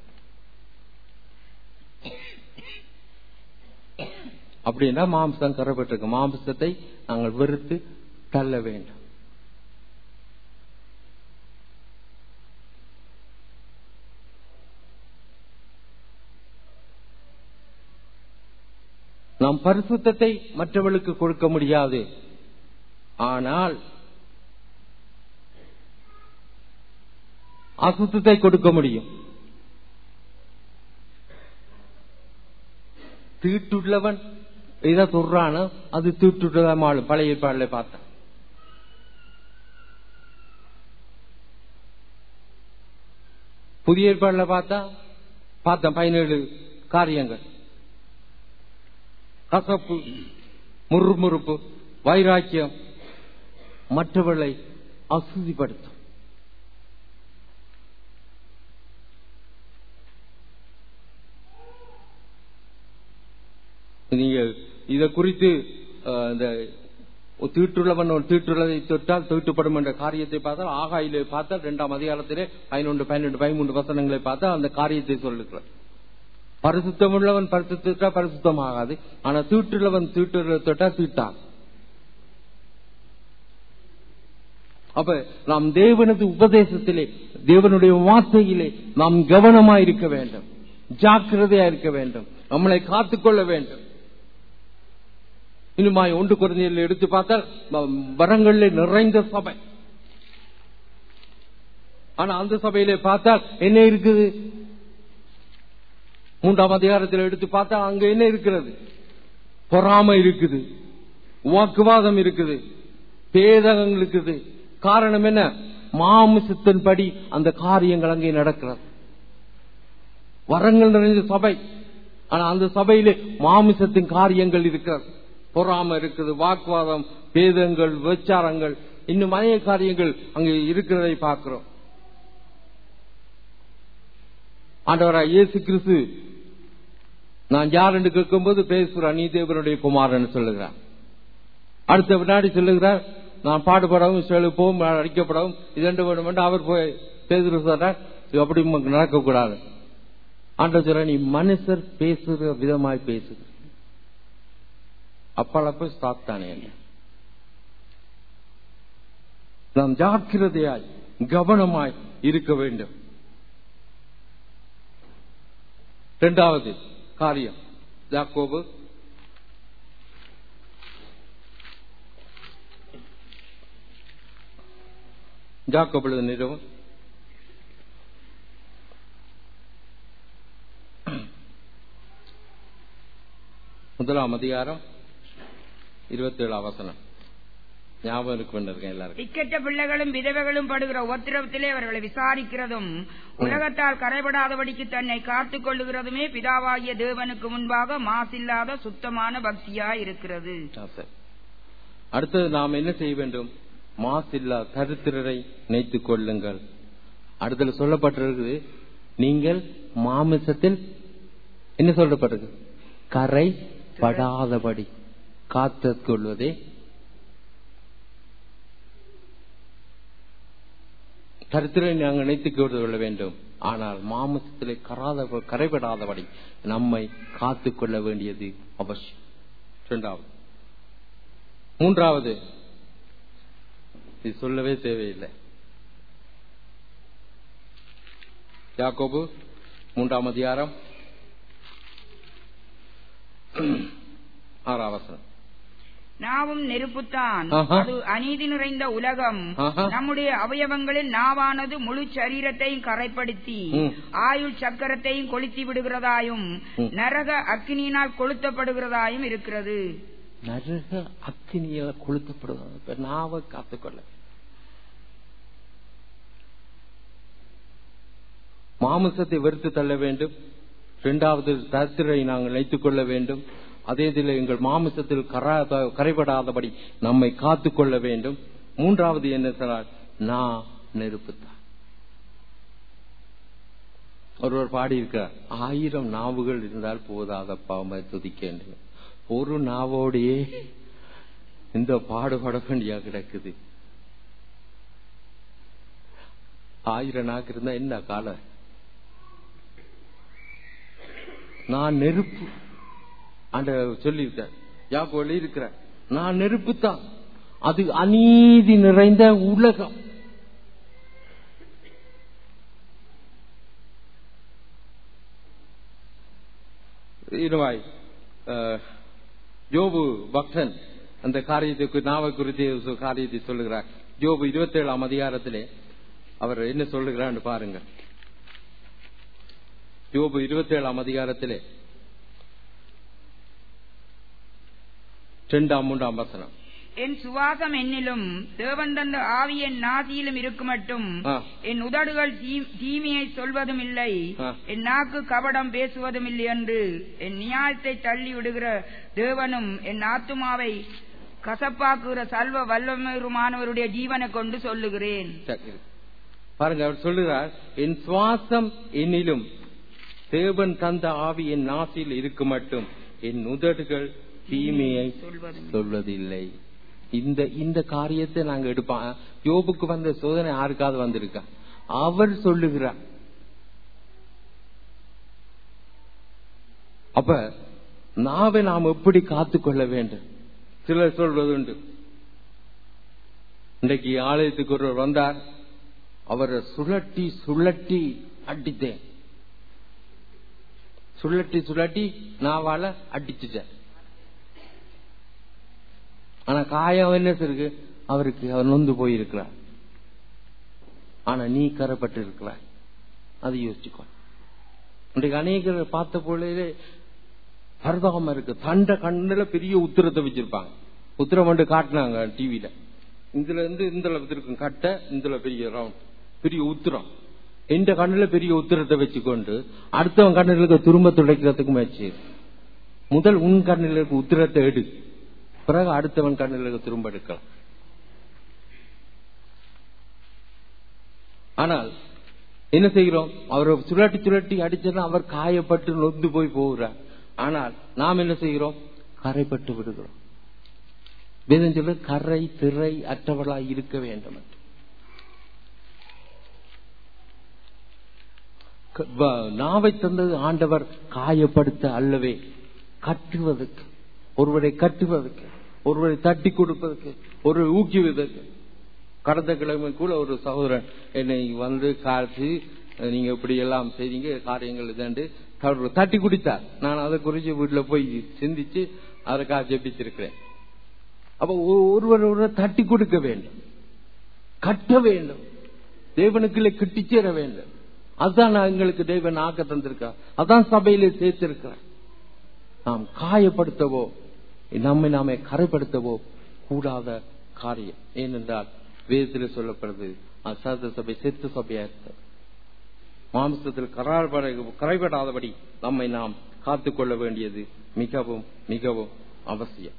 அப்படின்னா மாம்சம் கரைப்பட்டிருக்கு. மாம்சத்தை நாங்கள் வெறுத்து தள்ள வேண்டும். நாம் பரிசுத்தத்தை மற்றவர்களுக்கு கொடுக்க முடியாது, ஆனால் அசுத்தத்தை கொடுக்க முடியும். தீட்டுள்ளவன் இதை சொல்றானோ அது தீட்டுள்ளதான் ஆளும். பழைய ஏற்பாடுல பார்த்தேன். புதிய ஏற்பாடுல பார்த்தா பார்த்தேன் பதினேழு காரியங்கள். கசப்பு, முறுமுறுப்பு, வைராக்கியம் மற்றவர்களை அசுதிப்படுத்தும். நீங்க இத குறித்து இந்த தீட்டுள்ளவன் ஒரு தீட்டுள்ளதை தொட்டால் தீட்டுப்படும் என்ற காரியத்தை பார்த்தால் ஆகாயிலே பார்த்தால் இரண்டாம் அதிகாரத்திலே பதினொன்று பன்னிரண்டு பதிமூன்று வசனங்களை பார்த்தால் அந்த காரியத்தை சொல்லுகிறார். பரிசுத்தம் உள்ளவன் பரிசுத்தா பரிசுத்தம் ஆகாது, ஆனா தீட்டுள்ளவன் தீட்டு தொட்டா தீட்டான். அப்ப நாம் தேவனது உபதேசத்திலே தேவனுடைய வார்த்தையிலே நாம் கவனமாய் இருக்க வேண்டும், ஜாக்கிரதையா இருக்க வேண்டும், நம்மளை காத்துக்கொள்ள வேண்டும். இன்னுமாய் ஒன்று குறைந்த எடுத்து பார்த்தால் வரங்களில் நிறைந்த சபை, ஆனா அந்த சபையிலே பார்த்தால் என்ன இருக்குது? மூன்றாம் அதிகாரத்தில் எடுத்து பார்த்தா அங்க என்ன இருக்கிறது? பொறாமை இருக்குது, வாக்குவாதம் இருக்குது, பேதகம் இருக்குது. காரணம் என்ன? மாமிசத்தின்படி அந்த காரியங்கள் அங்கே நடக்கிறது. வரங்கள் நிறைந்த சபை, ஆனா அந்த சபையிலே மாமிசத்தின் காரியங்கள் இருக்கிறது. பொறாமை இருக்குது, வாக்குவாதம், பேதங்கள், விபச்சாரங்கள், இன்னும் அநேக காரியங்கள் அங்கே இருக்கிறதை பார்க்கிறோம். ஆண்டவராய் இயேசு கிறிஸ்து நான் யார் என்று கேட்கும் போது பேசுகிறார், நீ தேவனுடைய குமாரன் சொல்லுகிறார். அடுத்த வினாடி சொல்லுகிறார், நான் பாடுபடவும் செலுப்பவும் அடிக்கப்படவும் இதெண்டு வேண்டும் என்று அவர் போய் பேசுகிறார். அப்படி நடக்கக்கூடாது. ஆண்டவர் சொல்ற, நீ மனுஷர் பேசுகிற விதமாய் பேசுகிற அப்பளப்ப சாத்தானே. நாம் ஜாக்கிரதையாய் கவனமாய் இருக்க வேண்டும். இரண்டாவது காரியம், யாக்கோபு யாக்கோபு நிறுவனம் முதலாம் அதிகாரம் இருபத்தி ஏழாம் வசனம். ஞாபகம் இருக்கு எல்லாரும். இக்கெட்ட பிள்ளைகளும் விதவைகளும் படுகிற உத்திரவத்திலே அவர்களை விசாரிக்கிறதும் உலகத்தால் கரைபடாதபடிக்கு தன்னை காத்துக் கொள்ளுகிறதுமே பிதாவாகிய தேவனுக்கு முன்பாக மாசில்லாத சுத்தமான பக்தியா இருக்கிறது. அடுத்தது நாம் என்ன செய்ய வேண்டும்? மாசில்லா தரித்திரரை நினைத்துக் கொள்ளுங்கள். அடுத்தது சொல்லப்பட்டிருக்குது, நீங்கள் மாமிசத்தில் என்ன சொல்லப்பட்டிருக்கு? கரைபடாதபடி காத்துக் கொள்வதே கருத்திரை நாங்கள் நினைத்துக் கொள்ள வேண்டும். ஆனால் மாமிசத்திலே கராத கரைபடாதபடி நம்மை காத்துக் கொள்ள வேண்டியது அவசியம். இரண்டாவது. மூன்றாவது, இது சொல்லவே தேவையில்லை. யாக்கோபு மூன்றாம் அதிகாரம் ஆறாம் வசனம். நாவும் நெருப்புத்தான், அது அநீதி நிறைந்த உலகம். நம்முடைய அவயவங்களில் நாவானது முழு சரீரத்தையும் கரைப்படுத்தி ஆயுள் சக்கரத்தையும் கொளுத்தி விடுகிறதாயும் நரக அக்கினியினால் கொளுத்தப்படுகிறதாயும் இருக்கிறது. நரக அக்கினியால் கொளுத்தப்படுகிறது. நாவை காத்துக்கொள்ள, மாமிசத்தை வெறுத்து தள்ள வேண்டும். இரண்டாவது, தரித்திரை நாங்கள் நினைத்துக் கொள்ள வேண்டும். அதே இதில் எங்கள் மாமிசத்தில் கரைபடாதபடி நம்மை காத்துக் கொள்ள வேண்டும். மூன்றாவது என்ன சொன்னார்? நான் நெருப்புத்தான். ஒருவர் பாடியிருக்கிறார், ஆயிரம் நாவுகள் இருந்தால் போதாதப்பா உம்மை துதிக்க, ஒரு நாவோடையே இந்த பாடுபட வேண்டியா கிடக்குது. ஆயிரம் நாக்கு இருந்தா என்ன காலம்? நான் நெருப்பு ஆண்ட சொல்லியிருக்க, யாக்கோபு இருக்கிற, நான் நெருப்புத்தான், அது அநீதி நிறைந்த உலகம். இருவாய் யோபு பக்தன் அந்த காரியத்துக்கு நாவை குறித்து காரியத்தை சொல்லுகிறார். யோபு இருபத்தி ஏழாம் அதிகாரத்திலே அவர் என்ன சொல்லுகிறார் பாருங்க. யோபு இருபத்தி ஏழாம் அதிகாரத்திலே இரண்டாம் மூன்றாம் வசனம். என் சுவாசம் என்னிலும் தேவன் தந்த ஆவி என் நாசியிலும் இருக்குமட்டும் என் உதடுகள் தீமையை சொல்வதும் இல்லை, என் நாக்கு கபடம் பேசுவதும் இல்லை என்று என் நியாயத்தை தள்ளி விடுகிற தேவனும் என் ஆத்துமாவை கசப்பாக்குகிற சல்வ வல்லமையுமானவருடைய ஜீவனை கொண்டு சொல்லுகிறேன். பாருங்க, அவர் சொல்லுகிறார், என் சுவாசம் என்னிலும் தேவன் தந்த ஆவி என் நாசியில் இருக்குமட்டும் என் உதடுகள் தீமையை சொல்வதில்லை. இந்த இந்த காரியத்தை நாங்க எடுப்போம். யோபுக்கு வந்த சோதனை யாருக்காவது வந்திருக்கா? அவர் சொல்லுகிறார். அப்ப நாவை நாம் எப்படி காத்துக்கொள்ள வேண்டும்? சிலர் சொல்வது உண்டு, இன்றைக்கு ஆலயத்துக்கு ஒருவர் வந்தார், அவரை சுழட்டி சுழட்டி அடித்தேன், சுழட்டி சுழட்டி நாவால அடிச்சுட்டேன். ஆனா காயம் என்ன இருக்கு அவருக்கு? அவர் நொந்து போயிருக்கிறார். ஆனா நீ கரப்பட்டு இருக்கிறாய். அதை யோசிச்சுக்கோ. இன்றைக்கு அநேகர் பார்த்த போலே பரதாம இருக்கு. தண்ட கண்ணுல பெரிய உத்திரத்தை வச்சிருப்பாங்க. உத்திரம் வந்து காட்டினாங்க டிவில. இதுல இருந்து இந்த இருக்கும் கட்டை, இந்த பெரிய ரவுண்ட் பெரிய உத்திரம். எந்த கண்ணுல பெரிய உத்திரத்தை வச்சுக்கொண்டு அடுத்தவன் கண்ணுல திரும்ப துடைக்கிறதுக்கு முயற்சி. முதல் உன் கண்ணில் இருக்க உத்திரத்தை எடு, பிறகு அடுத்தவன் கண்ணில் திரும்ப எடுக்கலாம். ஆனால் என்ன செய்கிறோம்? அவரை சுழட்டி சுழட்டி அடிச்சா அவர் காயப்பட்டு நொந்து போய் போகிறார். ஆனால் நாம் என்ன செய்கிறோம்? கரைப்பட்டு விடுகிறோம். வேதம் சொல்ல கரை திரை அற்றவர்களாய் இருக்க வேண்டும். நாவை தந்தது ஆண்டவர் காயப்படுத்த அல்லவே, கட்டுவதற்கு, ஒருவரை கட்டுவதற்கு, ஒருவரை தட்டி கொடுப்பதற்கு, ஒரு ஊக்குவிதற்கு. கடந்த கிழமை கூட ஒரு சகோதரன் என்னை வந்து காத்து, நீங்க இப்படி எல்லாம் செய்தீங்க காரியங்கள் இதாண்டு தட்டி குடித்தார். நான் அதை குறிச்சு வீட்டுல போய் சிந்திச்சு அதற்காக ஜெபிச்சிருக்கிறேன். அப்ப ஒருவர் ஒருவர் தட்டி கொடுக்க வேண்டும், கட்ட வேண்டும், தேவனுக்குள்ளே கிட்டி சேர வேண்டும். அதுதான் எங்களுக்கு தேவன் ஆக்க தந்திருக்கா, அதான் சபையிலே சேர்த்திருக்கிறார். நாம் காயப்படுத்தவோ நம்மை நாமே கரைப்படுத்தவோ கூடாத காரியம். ஏனென்றால் வேதத்தில் சொல்லப்படுது, அசாத சபை செத்து சபையா இருக்க மாம்சத்தில் கரைபடாதபடி நம்மை நாம் காத்துக்கொள்ள வேண்டியது மிகவும் மிகவும் அவசியம்.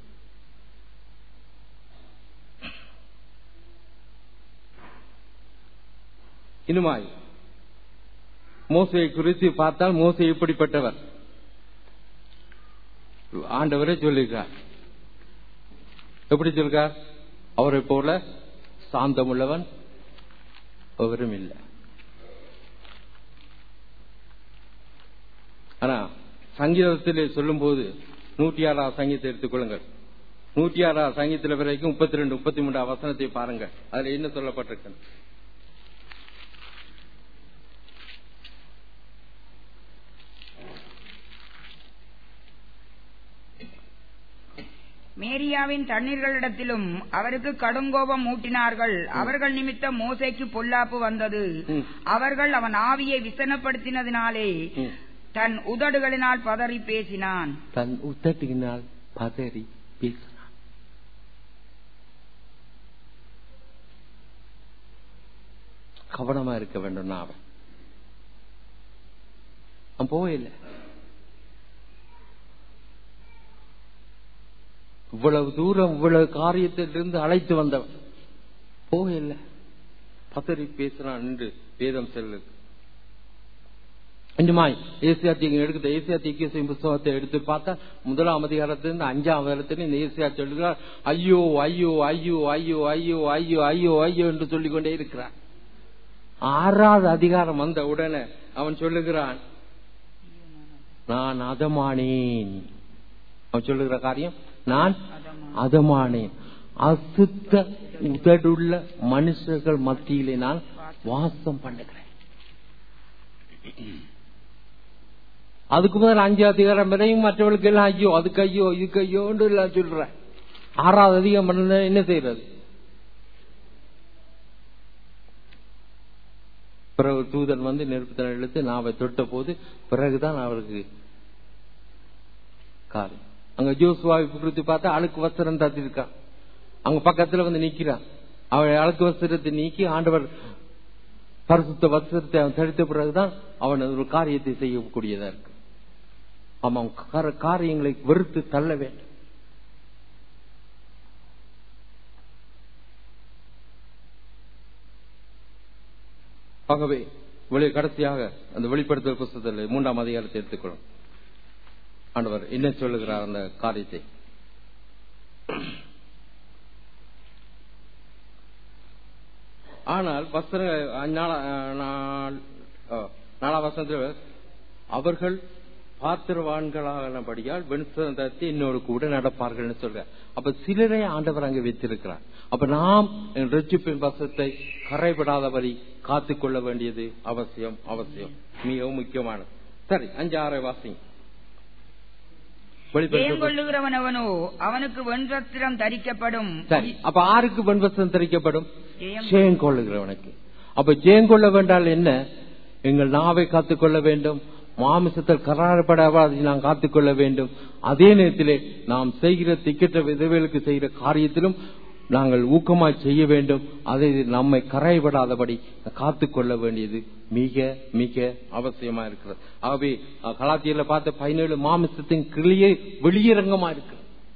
இனிமாய் மோசையை குறித்து பார்த்தால், மோசை எப்படிப்பட்டவர் ஆண்டவரே சொல்லிருக்கார். எப்படி சொல்றார்? அவரை போல சாந்தமுள்ளவன் அவரும் இல்லை. ஆனா சங்கீதத்திலே சொல்லும் போது நூற்றி ஆறாவது சங்கீதத்தை எடுத்துக்கொள்ளுங்கள். நூற்றி ஆறாவது சங்கீதத்தில் வரைக்கும் முப்பத்தி ரெண்டு முப்பத்தி மூன்றாம் வசனத்தை பாருங்க. அதுல என்ன சொல்லப்பட்டிருக்கு? மேரியாவின் தண்ணீர்களிடத்திலும் அவருக்கு கடுங்கோபம் மூட்டினார்கள். அவர்கள் நிமித்தம் மோசேக்கு பொல்லாப்பு வந்தது. அவர்கள் அவன் ஆவியை விசனப்படுத்தினதினாலே தன் உதடுகளினால் பதறி பேசினான். தன் உதட்டினால் பதறி பேசினான். கவனமா இருக்க வேண்டும். நான் அவன் போயில்ல. இவ்வளவு தூரம் இவ்வளவு காரியத்திலிருந்து அழைத்து வந்தவன் போகல, பதறி பேசினான் என்று வேதம் செல்லுது. எடுத்த ஏசியா புத்தகத்தை எடுத்து பார்த்தா முதலாம் அதிகாரத்திலிருந்து அஞ்சாம் அதிகாரத்திலிருந்து இந்த ஏசியா சொல்லுகிறார், ஐயோ ஐயோ ஐயோ ஐயோ ஐயோ ஐயோ ஐயோ ஐயோ என்று சொல்லிக் கொண்டே இருக்கிறான். ஆறாவது அதிகாரம் வந்த உடனே அவன் சொல்லுகிறான், நான் அதமானேன். அவன் சொல்லுகிற காரியம், நான் அதமானேன், அசுத்த உதடுள்ள மனுஷர்கள் மத்தியிலே நான் வாசம் பண்ணுகிறேன். அதுக்கு முதல் அஞ்சு அதிகாரம் வரையும் மற்றவர்களுக்கு எல்லாம் ஐயோ அதுக்கு ஐயோ இதுக்கு ஐயோன்னு எல்லாம் சொல்ற. ஆறாவது அதிகம் பண்ண என்ன செய்யறது? பிறகு தூதன் வந்து நெருப்பு இழுத்து நாவை தொட்ட போது பிறகுதான் அவருக்கு காரியம். அங்க ஜோசுவாவை குறித்து பார்த்தா அழுக்கு வஸ்திரம் தத்திருக்கான். அங்க பக்கத்துல வந்து நிக்கிறான். அவன் அழுக்கு வஸ்திரத்தை நீக்கி ஆண்டவர் பரிசுத்த வஸ்திரத்தை அவன் தடுத்த பிறகுதான் அவன் ஒரு காரியத்தை செய்யக்கூடியதா இருக்கு. அவன் காரியங்களை வெறுத்து தள்ள வேண்டும். ஆகவே வெளி கடைசியாக அந்த வெளிப்படுத்தல் புத்தகத்தில் மூன்றாம் அதிகாரத்தை எடுத்துக்கொள்ளும். ஆண்டவர் என்ன சொல்லுகிறார் அந்த காரியத்தை? ஆனால் வஸ்திர நாலாம் வசனத்தில் அவர்கள் பாத்திரவான்களானபடியால் வெண்சந்தத்தை இன்னொரு கூட நடப்பார்கள் சொல்ற. அப்ப சிலரை ஆண்டவர் அங்கு வைத்திருக்கிறார். அப்ப நாம் ரட்சிப்பின் வசத்தை கரைபடாதபடி காத்துக்கொள்ள வேண்டியது அவசியம் அவசியம் மிகவும் முக்கியமானது. சரி, அஞ்சு ஆறை வாசிங்க. கொள்ளுகிறவன் அவனோ அவனுக்கு வெண்வஸ்திரம் தரிக்கப்படும். சரி, அப்ப ஆருக்கு வெண்வஸ்திரம் தரிக்கப்படும்? ஜெயம் கொள்ளுகிறவனுக்கு. அப்ப ஜெயம் கொள்ள வேண்டால் என்ன? எங்கள் நாவை காத்துக்கொள்ள வேண்டும், மாமிசத்தில் கராரப்படாத நாம் காத்துக்கொள்ள வேண்டும். அதே நேரத்திலே நாம் செய்கிற திக்கற்ற விதவைகளுக்கு செய்கிற காரியத்திலும் நாங்கள் ஊக்கமாய் செய்ய வேண்டும். அதை நம்மை கரைபடாதபடி காத்துக்கொள்ள வேண்டியது மிக மிக அவசியமா இருக்கிறது. ஆகவே கலாத்தியில பார்த்த பதினேழு மாமிசத்தின் கிளியை வெளியரங்கமா இருக்கு.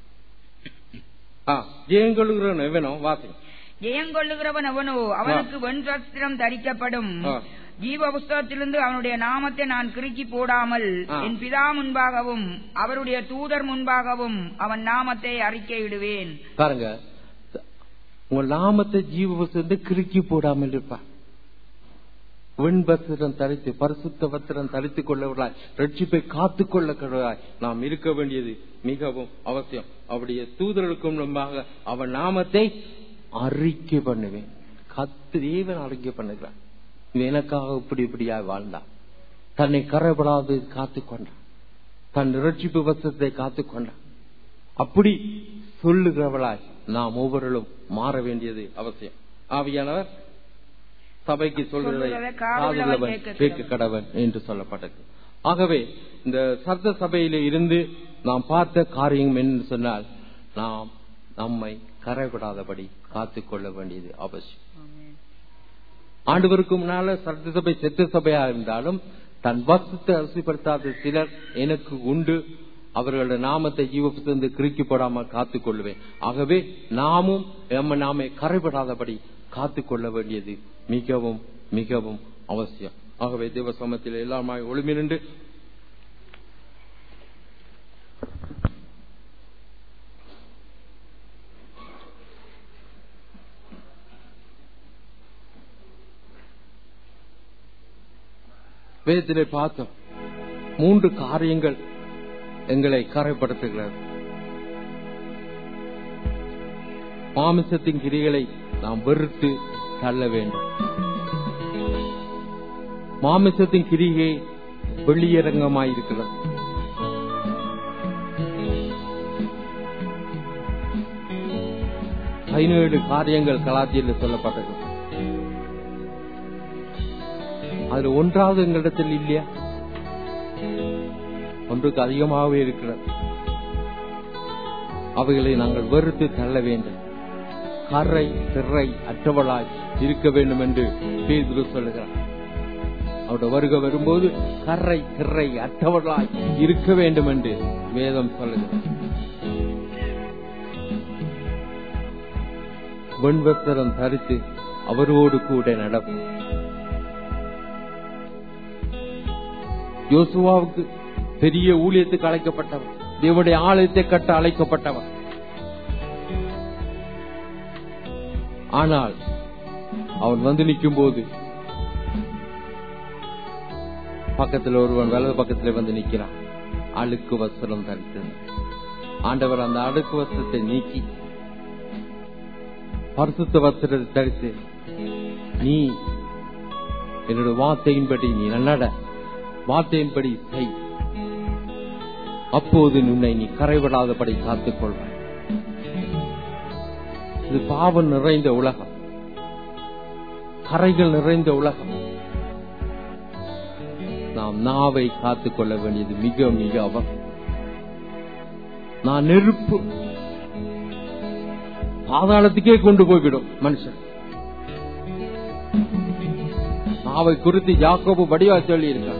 ஜெயங்கொள்ளுகிறவன் எவனோ வாசி ஜெயங்கொள்ளுகிறவன் அவனோ அவனுக்கு வெண்வஸ்திரம் தரிக்கப்படும். ஜீவ புஸ்தகத்திலிருந்து அவனுடைய நாமத்தை நான் கிறுக்கி போடாமல் என் பிதா முன்பாகவும் அவருடைய தூதர் முன்பாகவும் அவன் நாமத்தை அறிக்கையிடுவேன். பாருங்க, உங்கள் நாமத்தை ஜீவ புஸ்தகத்தை கிறுக்கி போடாமல் இருப்பார். வெண்வஸ்திரம் தரித்து பரிசுத்த வஸ்திரம் தரித்துக் கொள்ளவர்களாய் ரட்சிப்பை காத்துக் கொள்ளவர்களாய் நாம் இருக்க வேண்டியது மிகவும் அவசியம். அவருடைய தூதர்களுக்கும் முன்பாக அவன் நாமத்தை அறிக்கை பண்ணுவேன். கத்து தேவன் அறிக்கை பண்ணுகிறான். எனக்காக இப்படி இப்படியா வாழ்ந்தான், தன்னை கரைபடாது காத்துக்கொண்டான், தன் ரட்சிப்பு வஸ்திரத்தை காத்துக்கொண்டான். அப்படி சொல்லுகிறவளாய் நாம் ஒவ்வொருவரும் மாற வேண்டியது அவசியம். ஆவியானவர் சபைக்கு சொல்கிறதை கேட்க கடவன் என்று சொல்லப்பட்டது. ஆகவே இந்த சர்த சபையில இருந்து நாம் பார்த்த காரியம் என்று சொன்னால் நாம் நம்மை கரைபடாதபடி காத்துக்கொள்ள வேண்டியது அவசியம். ஆண்டவருக்கு முன்னால சர்த சபை செத்த சபையா இருந்தாலும் தன் வசத்தை அரிசிப்படுத்தாத சிலர் எனக்கு உண்டு. அவர்களோட நாமத்தை ஜீவ புத்தகத்தை கிறுக்கி போடாமல் காத்துக் கொள்வேன். ஆகவே நாமும் நம்ம நாமே கரைபடாதபடி காத்துக்கொள்ள வேண்டியது மிகவும் மிகவும் அவசியம். ஆகவே தேவ சமத்தில் எல்லாருமே ஒளிமி நின்று வேதத்திலே பார்த்தோம். மூன்று காரியங்கள் எங்களை கரைப்படுத்துகிறது. மாமிசத்தின் கிரிகளை நாம் வெறுத்து தள்ள வேண்டும். மாமிசத்தின் கிரிகை வெளியரங்கமாயிருக்கிறது. பதினேழு காரியங்கள் கலாத்தியில் சொல்லப்பட்டது. அதுல ஒன்றாவது எங்களிடத்தில் இல்லையா? ஒன்றுக்கு அதிகமாகவே இருக்கிறது. அவைகளை நாங்கள் வெறுத்து தள்ள வேண்டும். கரை திரை அற்றவளாய் இருக்க வேண்டும் என்று பேதுரு சொல்லுகிறார். அவருடைய வருகை வரும்போது கரை திரை அற்றவளாய் இருக்க வேண்டும் என்று வேதம் சொல்லுகிறார். வெண்வஸ்திரம் தரித்து அவரோடு கூட நடக்கும். யோசுவாவுக்கு பெரிய ஊழியத்துக்கு அழைக்கப்பட்டவர், தேவனுடைய ஆலயத்தை கட்ட அழைக்கப்பட்டவர். ஆனால் அவன் வந்து நிற்கும் போது பக்கத்தில் ஒருவன் வலது பக்கத்தில் வந்து நிற்கிறான். அழுக்கு வஸ்திரம் தரித்தது. ஆண்டவர் அந்த அழுக்கு வஸ்திரத்தை நீக்கி பரிசுத்த வஸ்திரத்தை தரித்து, நீ என்னோட வார்த்தையின்படி நீ நட, வார்த்தையின்படி செய், அப்போது உன்னை நீ கரைவிடாதபடி காத்துக் கொள்வாய். இது பாவம் நிறைந்த உலகம், கரைகள் நிறைந்த உலகம். நாம் நாவை காத்துக் கொள்ள வேண்டியது மிக மிக அவசியம். நான் நெருப்பு பாதாளத்துக்கே கொண்டு போய்விடும் மனுஷன். நாவை குறித்து யாக்கோபு படிவா சொல்லி இருக்கான்.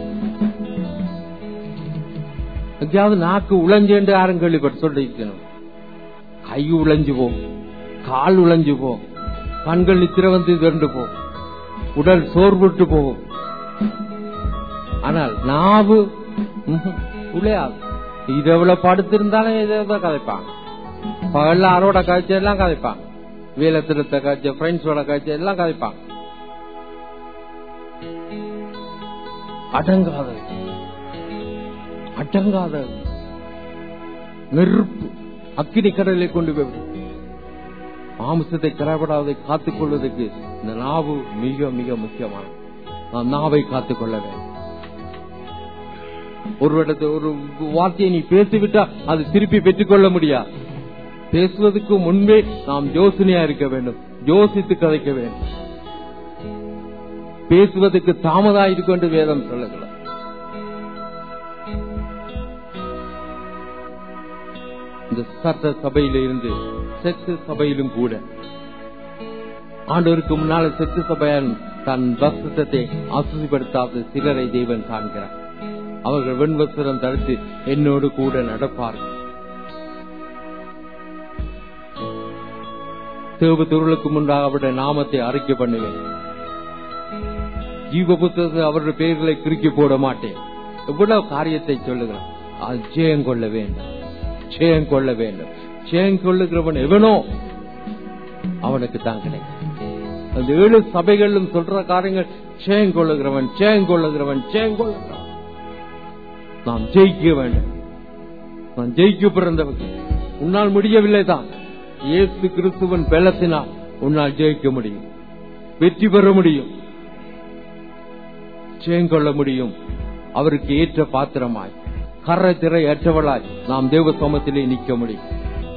எங்கேயாவது நாக்கு உழைஞ்சு என்று யாரும் கேள்விப்பட்டு சொல்லிருக்கணும். கை உழைஞ்சு போ, கால் உழைஞ்சு போ, கண்கள் நித்திர வந்து திரண்டு போ, உடல் சோர்வுட்டு போகும். ஆனால் நாவு உழையாது. இது எவ்வளவு படுத்திருந்தாலும் இதை கதைப்பாங்க. பகல்ல ஆரோட காய்ச்சி எல்லாம் கதைப்பாங்க, வேலத்திரத்தை காய்ச்ச ஃப்ரெண்ட்ஸோட காய்ச்சி எல்லாம் கதைப்பாங்க. அடங்காத அடங்காத நெருப்பு அக்கினி கடலை கொண்டு போய் மாமிசத்தை கரைபடாவதை காத்துக் கொள்வதற்கு இந்த நாவு மிக மிக முக்கியமான. நாம் நாவை காத்துக் கொள்ள வேண்டும். ஒரு இடத்துல ஒரு வார்த்தையை நீ பேசிவிட்டா அது திருப்பி பெற்றுக்கொள்ள முடியாது. பேசுவதற்கு முன்பே நாம் யோசனையா இருக்க வேண்டும், யோசித்து கதைக்க வேண்டும். பேசுவதற்கு தாமதம் இருக்கு என்று வேதம் சொல்லுகிறது. இந்த சட்ட சபையில இருந்து செத்து சபையிலும் கூட ஆண்டவருக்கு முன்னால செத்து சபையால் தன் வஸ்திரத்தை அசுதிப்படுத்தாத சிலரை தேவன் காண்கிறார். அவர்கள் வெண்வஸ்திரம் தடுத்து என்னோடு கூட நடப்பார்கள். தேவ துருளுக்கு முன்பாக அவருடைய நாமத்தை அறிக்கை பண்ணுவேன். ஜீவ புத்தகத்தை அவருடைய பெயர்களை கிறுக்கி போட மாட்டேன். எவ்வளவு காரியத்தை சொல்லுகிறான். அது ஜெயம் கொள்ள வேண்டும், ஜெயம் கொள்ள வேண்டும். ஜெயம் கொள்ளுகிறவன் எவனோ அவனுக்கு தான் கிடைக்கும். அந்த ஏழு சபைகளிலும் சொல்ற காரியங்கள் ஜெயம் கொள்ளுகிறவன், ஜெயம் கொள்ளுகிறவன், ஜெயம் கொள்ளுகிறவன். நாம் ஜெயிக்க வேண்டும். நான் ஜெயிக்க பிறந்தவர்கள். உன்னால் முடியவில்லை தான், இயேசு கிறிஸ்துவின் பலத்தினால் உன்னால் ஜெயிக்க முடியும், வெற்றி பெற முடியும், ஜெயம் கொள்ள முடியும். அவருக்கு ஏற்ற பாத்திரமாய் கரை திரை ஏற்றவளாய் நாம் தேவ சமத்திலே நிற்க முடியும்.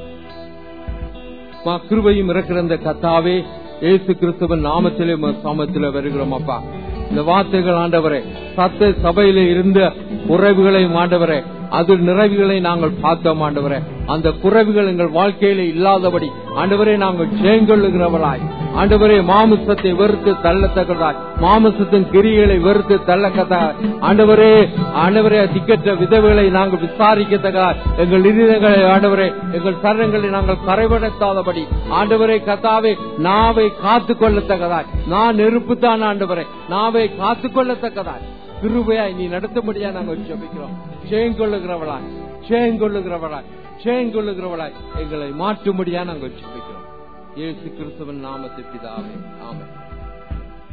கிருபையும் இருக்கிற கர்த்தாவே, இயேசு கிறிஸ்துவின் நாமத்திலே சமத்திலே வருகிறோம். அப்பா, இந்த வார்த்தைகள் ஆண்டவரே சத்த சபையிலே இருந்த குறைவுகளை ஆண்டவரே, அது நிறைவுகளை நாங்கள் பார்த்தோம் ஆண்டவரே. அந்த குறைவுகள் எங்கள் வாழ்க்கையில இல்லாதபடி ஆண்டவரே நாங்கள் ஜெயங்கொள்ளுகிறவளாய் ஆண்டவரே மாமிசத்தை வெறுத்து தள்ளத்தக்கதாய், மாமிசத்தின் கிரிகளை வெறுத்து தள்ளக்கதாய் ஆண்டவரே, ஆண்டவரே திக்கற்ற விதவைகளை நாங்கள் விசாரிக்கத்தக்காய் எங்கள் இருதயங்களை ஆண்டவரே எங்கள் சரணங்களை நாங்கள் கரைபடுத்தாதபடி ஆண்டவரே கர்த்தாவே நாவை காத்துக் கொள்ளத்தக்கதாய், நான் நெருப்புத்தான் ஆண்டவரே, நாவை காத்துக் கொள்ளத்தக்கதாய் கிருபையாய் நீ நடத்தும்படியா நாங்கள் ஜெபிக்கிறோம். ஜெயங்கொள்ளுகிறவளாய் ஜெயங்கொள்ளுகிறவளாய் ஜெயங்கொள்ளுகிறவளாய் எங்களை மாற்றும்படியா நாங்கள் ஜெபிக்கிறோம். இயேசு கிறிஸ்துவின் நாமத்தில் பிதாவே, ஆமென்.